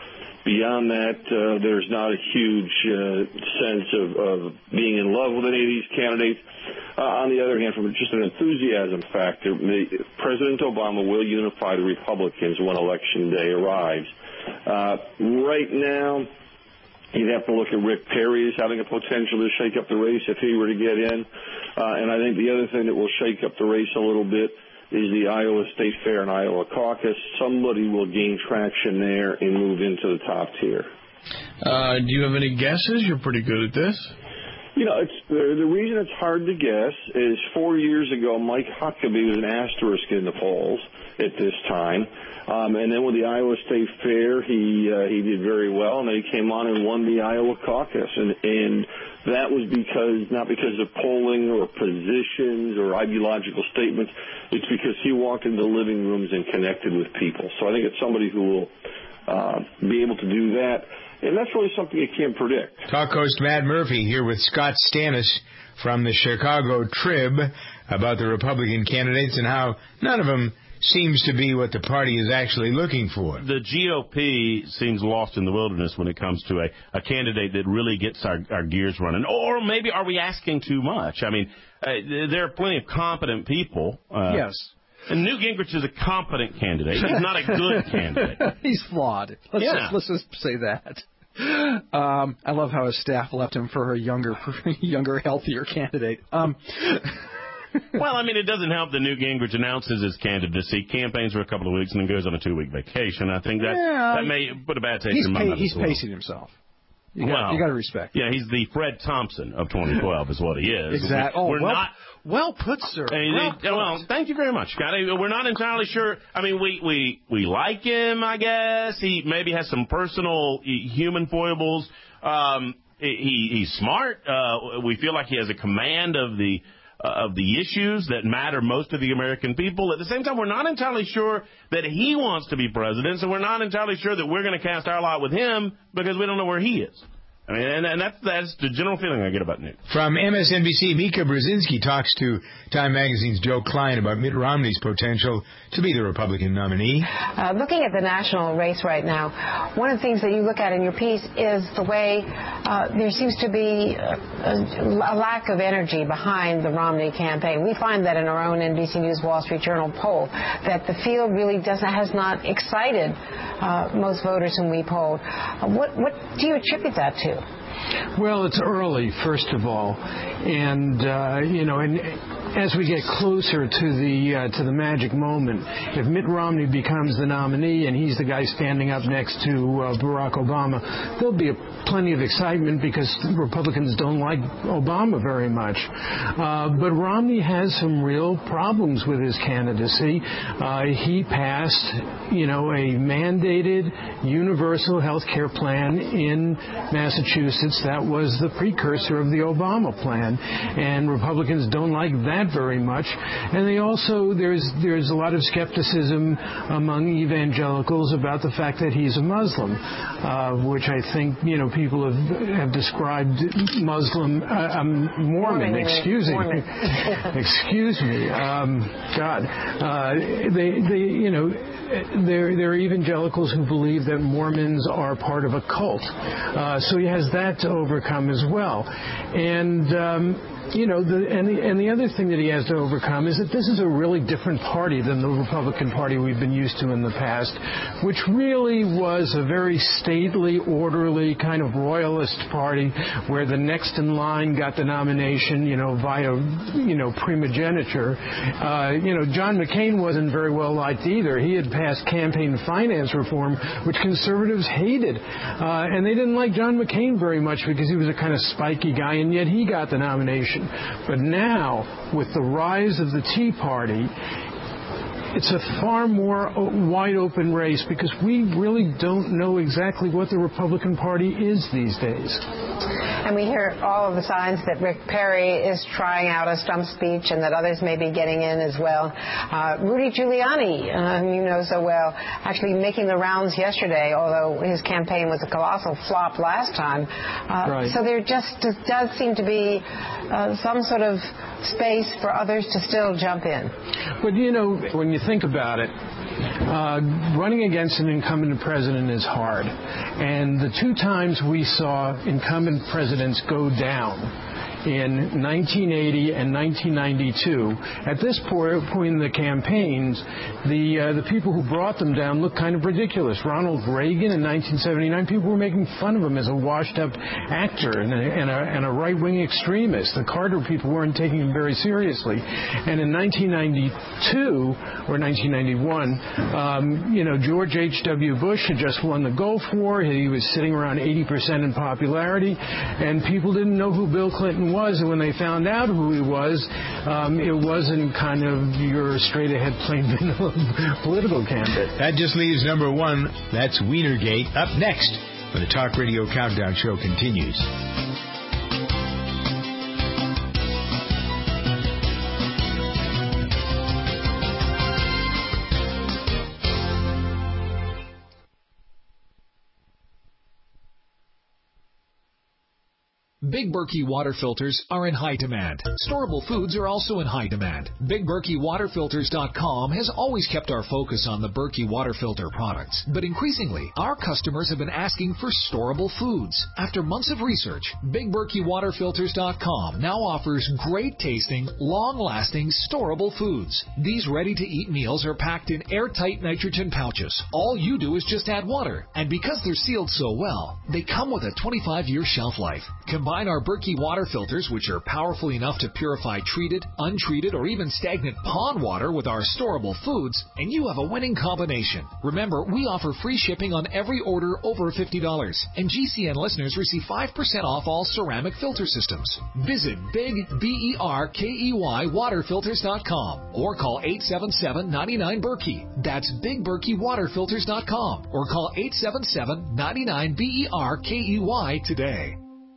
Beyond that, uh, there's not a huge uh, sense of, of being in love with any of these candidates. Uh, on the other hand, from just an enthusiasm factor, President Obama will unify the Republicans when Election Day arrives. Uh, right now, you'd have to look at Rick Perry as having a potential to shake up the race if he were to get in. Uh, and I think the other thing that will shake up the race a little bit is the Iowa State Fair and Iowa caucus. Somebody will gain traction there and move into the top tier. Uh, do you have any guesses? You're pretty good at this. You know, it's the, the reason it's hard to guess is four years ago, Mike Huckabee was an asterisk in the polls at this time. Um, and then with the Iowa State Fair, he uh, he did very well, and then he came on and won the Iowa caucus. And, and that was because, not because of polling or positions or ideological statements, it's because he walked into living rooms and connected with people. So I think it's somebody who will uh, be able to do that. And that's really something you can't predict. Talk host Matt Murphy here with Scott Stannis from the Chicago Trib about the Republican candidates and how none of them seems to be what the party is actually looking for. The G O P seems lost in the wilderness when it comes to a, a candidate that really gets our, our gears running. Or maybe are we asking too much? I mean, uh, there are plenty of competent people. Uh, yes. And Newt Gingrich is a competent candidate. He's not a good candidate. He's flawed. Let's, yeah. just, let's just say that. Um, I love how his staff left him for a younger, younger, healthier candidate. Um, Well, I mean, it doesn't help that Newt Gingrich announces his candidacy, campaigns for a couple of weeks, and then goes on a two-week vacation. I think that yeah, that may put a bad taste he's in my pa- mouth. He's well. pacing himself. You well, got, you got to respect. Yeah, he's the Fred Thompson of twenty twelve, is what he is. Exactly. We, oh, we're well, not. Well put, sir. Hey, well, they, well, thank you very much, Scott. We're not entirely sure. I mean, we, we, we like him, I guess. He maybe has some personal human foibles. Um, he, he's smart. Uh, we feel like he has a command of the uh, of the issues that matter most to the American people. At the same time, we're not entirely sure that he wants to be president, so we're not entirely sure that we're going to cast our lot with him because we don't know where he is. I mean, and, and that's, that's the general feeling I get about Newt. From M S N B C, Mika Brzezinski talks to Time Magazine's Joe Klein about Mitt Romney's potential to be the Republican nominee. Uh, looking at the national race right now, one of the things that you look at in your piece is the way uh, there seems to be a, a lack of energy behind the Romney campaign. We find that in our own N B C News Wall Street Journal poll, that the field really doesn't has not excited uh, most voters whom we polled. Uh, what, what do you attribute that to? Well, it's early, first of all, and uh, you know, and as we get closer to the uh, to the magic moment, if Mitt Romney becomes the nominee and he's the guy standing up next to uh, Barack Obama, there'll be a, plenty of excitement because Republicans don't like Obama very much. Uh, but Romney has some real problems with his candidacy. Uh, he passed, you know, a mandated universal health care plan in Massachusetts. That was the precursor of the Obama plan, and Republicans don't like that very much. And they also, there's there's a lot of skepticism among evangelicals about the fact that he's a Muslim, uh, which I think, you know, people have have described Muslim, uh, um, Mormon, Mormon, excuse me, Mormon. excuse me, um, God, uh, they they you know. There, there are evangelicals who believe that Mormons are part of a cult. Uh, so he has that to overcome as well. And, um, you know, the, and, the, and the other thing that he has to overcome is that this is a really different party than the Republican Party we've been used to in the past, which really was a very stately, orderly, kind of royalist party where the next in line got the nomination, you know, via, you know, primogeniture. Uh, you know, John McCain wasn't very well liked either. He had passed campaign finance reform, which conservatives hated. Uh, and they didn't like John McCain very much because he was a kind of spiky guy, and yet he got the nomination. But now, with the rise of the Tea Party, it's a far more wide open race because we really don't know exactly what the Republican Party is these days. And we hear all of the signs that Rick Perry is trying out a stump speech and that others may be getting in as well. Uh, Rudy Giuliani, uh, you know so well, actually making the rounds yesterday, although his campaign was a colossal flop last time. Uh, right. So there just does seem to be uh, some sort of space for others to still jump in. But, you know, when you think about it, uh, running against an incumbent president is hard. And the two times we saw incumbent presidents go down in nineteen eighty and nineteen ninety-two. At this point in the campaigns, the uh, the people who brought them down looked kind of ridiculous. Ronald Reagan in nineteen seventy-nine, people were making fun of him as a washed-up actor and a, and a, and a right-wing extremist. The Carter people weren't taking him very seriously. And in nineteen ninety-two or nineteen ninety-one, um, you know, George H W. Bush had just won the Gulf War. He was sitting around eighty percent in popularity, and people didn't know who Bill Clinton was, and when they found out who he was, um, it wasn't kind of your straight-ahead, plain vanilla political candidate. That just leaves number one. That's Wienergate. Up next, when the Talk Radio Countdown Show continues. Big Berkey water filters are in high demand. Storable foods are also in high demand. Big Berkey Water Filters dot com has always kept our focus on the Berkey water filter products. But increasingly, our customers have been asking for storable foods. After months of research, Big Berkey Water Filters dot com now offers great tasting, long-lasting, storable foods. These ready-to-eat meals are packed in airtight nitrogen pouches. All you do is just add water. And because they're sealed so well, they come with a twenty-five year shelf life. Combine our Berkey water filters, which are powerful enough to purify treated, untreated, or even stagnant pond water with our storable foods, and you have a winning combination. Remember, we offer free shipping on every order over fifty dollars, and G C N listeners receive five percent off all ceramic filter systems. Visit Big B E R K E Y Water Filters dot com or call eight seven seven, nine nine, Berkey. That's Big Berkey Water Filters dot com or call eight seven seven, nine nine, B E R K E Y today.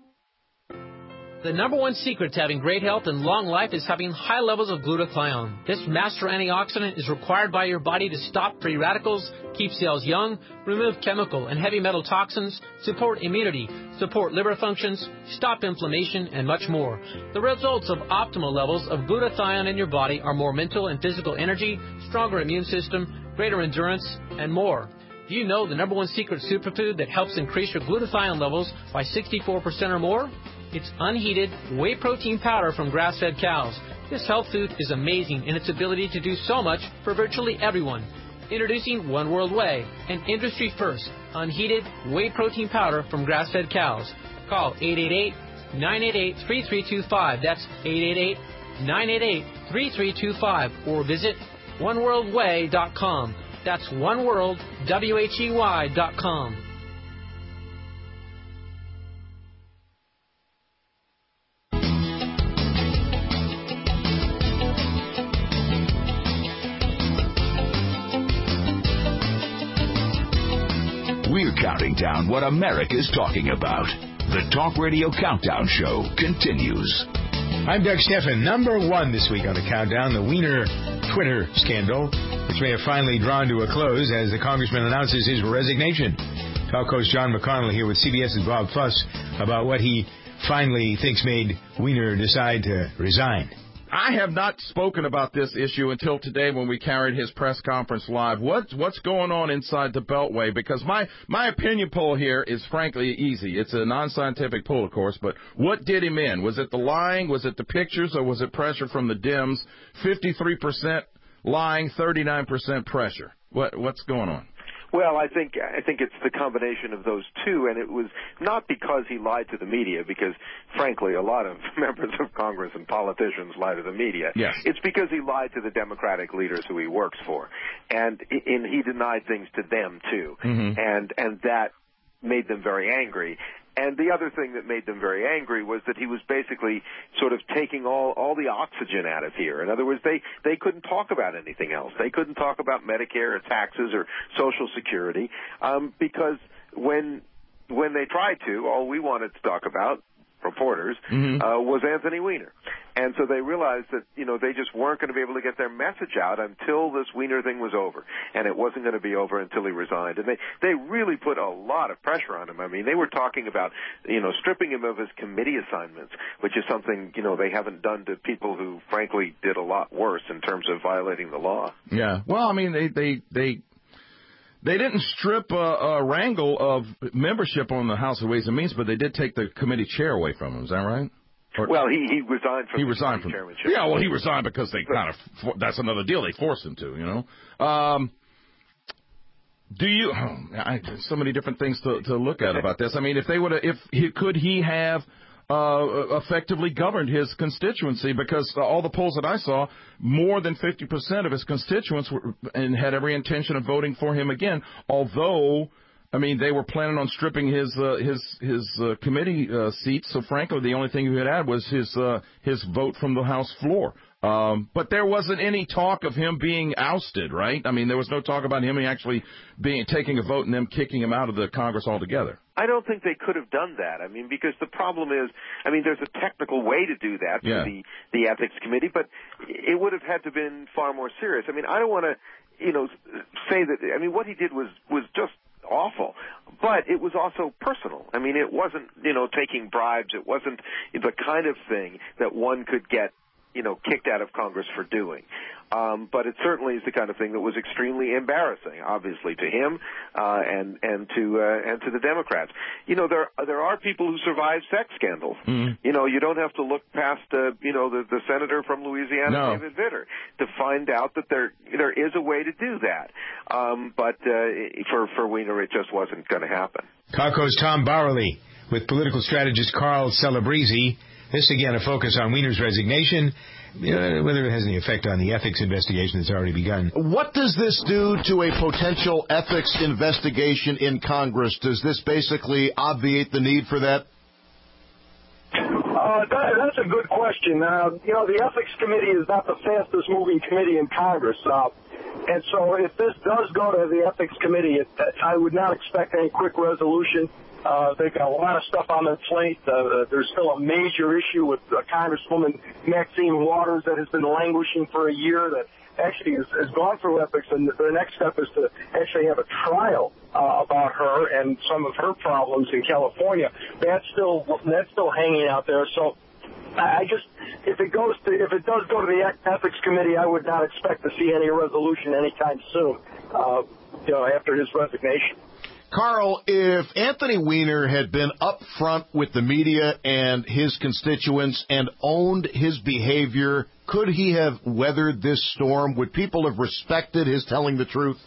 The number one secret to having great health and long life is having high levels of glutathione. This master antioxidant is required by your body to stop free radicals, keep cells young, remove chemical and heavy metal toxins, support immunity, support liver functions, stop inflammation, and much more. The results of optimal levels of glutathione in your body are more mental and physical energy, stronger immune system, greater endurance, and more. Do you know the number one secret superfood that helps increase your glutathione levels by sixty-four percent or more? It's unheated whey protein powder from grass-fed cows. This health food is amazing in its ability to do so much for virtually everyone. Introducing One World Whey, an industry-first, unheated whey protein powder from grass-fed cows. Call eight eight eight, nine eight eight, three three two five. That's eight eight eight, nine eight eight, three three two five. Or visit one world whey dot com. That's oneworld, W H E Y dot com. We're counting down what America's talking about. The Talk Radio Countdown Show continues. I'm Doug Steffen. Number one this week on the countdown, the Wiener Twitter scandal, which may have finally drawn to a close as the congressman announces his resignation. Talk host John McConnell here with CBS's Bob Fuss about what he finally thinks made Wiener decide to resign. I have not spoken about this issue until today when we carried his press conference live. What's what's going on inside the Beltway? Because my, my opinion poll here is frankly easy. It's a non-scientific poll, of course, but what did him in? Was it the lying? Was it the pictures? Or was it pressure from the Dems? fifty-three percent lying, thirty-nine percent pressure. What what's going on? Well, I think I think it's the combination of those two, and it was not because he lied to the media, because, frankly, a lot of members of Congress and politicians lie to the media. Yes. It's because he lied to the Democratic leaders who he works for, and, and he denied things to them, too, mm-hmm. and and that made them very angry. And the other thing that made them very angry was that he was basically sort of taking all, all the oxygen out of here. In other words, they, they couldn't talk about anything else. They couldn't talk about Medicare or taxes or Social Security, um, because when, when they tried to, all we wanted to talk about, reporters, mm-hmm. uh, was Anthony Weiner. And so they realized that, you know, they just weren't going to be able to get their message out until this Weiner thing was over. And it wasn't going to be over until he resigned. And they, they really put a lot of pressure on him. I mean, they were talking about, you know, stripping him of his committee assignments, which is something, you know, they haven't done to people who, frankly, did a lot worse in terms of violating the law. Yeah. Well, I mean, they, they, they, They didn't strip a, a wrangle of membership on the House of Ways and Means, but they did take the committee chair away from him. Is that right? Or, well, he, he resigned from he the resigned from chairmanship. Yeah, well, he resigned because they kind of, that's another deal. They forced him to, you know. Um, do you, oh, I, so many different things to, to look at about this. I mean, if they would have, if he, could he have uh, effectively governed his constituency? Because uh, all the polls that I saw, more than fifty percent of his constituents were, and had every intention of voting for him again, although, I mean, they were planning on stripping his uh, his his uh, committee uh, seats. So, frankly, the only thing he had had was his uh, his vote from the House floor. Um, but there wasn't any talk of him being ousted, right? I mean, there was no talk about him actually being taking a vote and them kicking him out of the Congress altogether. I don't think they could have done that. I mean, because the problem is, I mean, there's a technical way to do that yeah. for the the ethics committee, but it would have had to been far more serious. I mean, I don't want to, you know, say that. I mean, what he did was was just awful, but it was also personal. I mean, it wasn't, you know, taking bribes. It wasn't the kind of thing that one could get, you know, kicked out of Congress for doing. Um, but it certainly is the kind of thing that was extremely embarrassing, obviously, to him uh, and and to uh, and to the Democrats. You know, there there are people who survive sex scandals. Mm-hmm. You know, you don't have to look past, uh, you know, the, the senator from Louisiana, no. David Vitter, to find out that there there is a way to do that. Um, but uh, for for Weiner, it just wasn't going to happen. Calco's Tom Bowerly with political strategist Carl Celebrezzi. This, again, a focus on Weiner's resignation, uh, whether it has any effect on the ethics investigation that's already begun. What does this do to a potential ethics investigation in Congress? Does this basically obviate the need for that? Uh, that, that's a good question. Uh, you know, the Ethics Committee is not the fastest-moving committee in Congress. Uh, and so if this does go to the Ethics Committee, it, I would not expect any quick resolution. Uh, they've got a lot of stuff on their plate. Uh, there's still a major issue with uh, Congresswoman Maxine Waters that has been languishing for a year that actually has, has gone through ethics, and the next step is to actually have a trial uh, about her and some of her problems in California. That's still that's still hanging out there. So I just, if it goes to, if it does go to the Ethics Committee, I would not expect to see any resolution anytime soon. Uh, you know, after his resignation. Carl, if Anthony Weiner had been up front with the media and his constituents and owned his behavior, could he have weathered this storm? Would people have respected his telling the truth?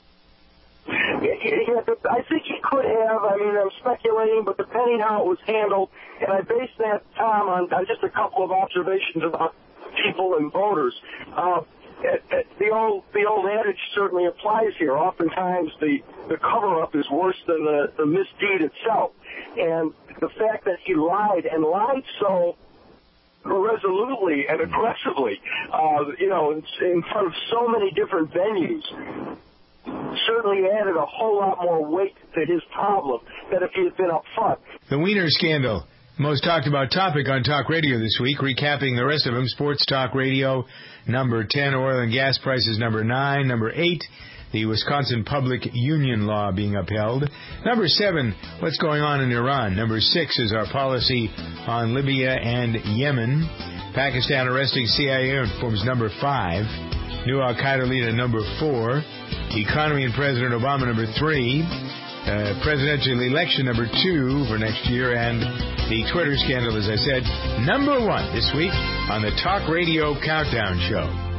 Yeah, I think he could have. I mean, I'm speculating, but depending how it was handled, and I base that, Tom, on, on just a couple of observations about people and voters. Uh, the old the old adage certainly applies here. Oftentimes, the, the cover-up is worse than the, the misdeed itself. And the fact that he lied, and lied so resolutely and aggressively, uh, you know, in, in front of so many different venues, certainly added a whole lot more weight to his problem than if he had been up front. The Weiner scandal, most talked about topic on Talk Radio this week. Recapping the rest of them: Sports Talk Radio, number ten, oil and gas prices, number nine. Number eight, the Wisconsin Public Union Law being upheld. Number seven, what's going on in Iran. Number six is our policy on Libya and Yemen. Pakistan arresting C I A informs number five. New Al-Qaeda leader, number four. Economy and President Obama, number three. Uh, presidential election, number two for next year. And the Twitter scandal, as I said, number one this week on the Talk Radio Countdown Show.